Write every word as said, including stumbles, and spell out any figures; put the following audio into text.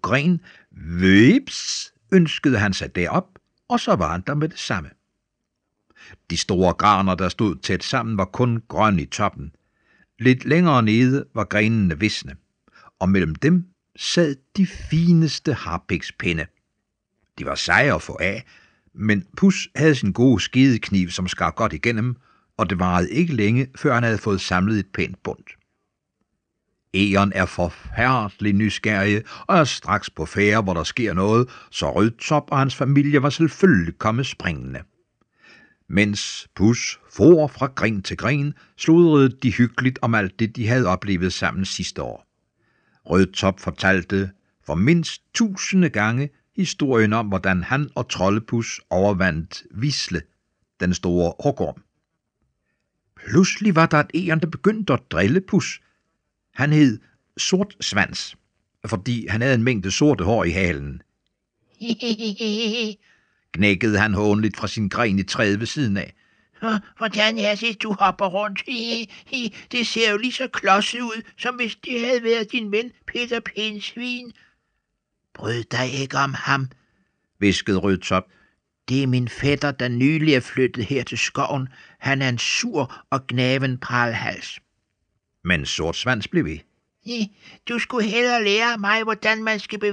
gren. Vips, ønskede han sig derop, og så var han der med det samme. De store graner, der stod tæt sammen, var kun grønne i toppen. Lidt længere nede var grenene visne, og mellem dem sad de fineste harpikspinde. De var seje at få af, men Pus havde sin gode skedekniv, som skar godt igennem, og det varede ikke længe, før han havde fået samlet et pænt bundt. Egern er forfærdelig nysgerrig og er straks på færde, hvor der sker noget, så Rødtop og hans familie var selvfølgelig kommet springende. Mens Pus for fra gren til gren, sludrede de hyggeligt om alt det, de havde oplevet sammen sidste år. Rødtop fortalte for mindst tusinde gange historien om, hvordan han og Troldepus overvandt Visle, den store hugorm. Pludselig var der et egern, der begyndte at drille Pus. Han hed Sort Svans, fordi han havde en mængde sorte hår i halen. Gnækkede han hånligt fra sin gren i træet ved siden af. Hvordan er det, du hopper rundt? Det ser jo lige så klodset ud, som hvis det havde været din ven Peter Pindsvin. Bryd dig ikke om ham, hviskede Rødtop. Det er min fætter, der nylig er flyttet her til skoven. Han er en sur og gnaven pralhals. Men Sort Svans blev ved. Du skulle hellere lære mig, hvordan man skal bevæge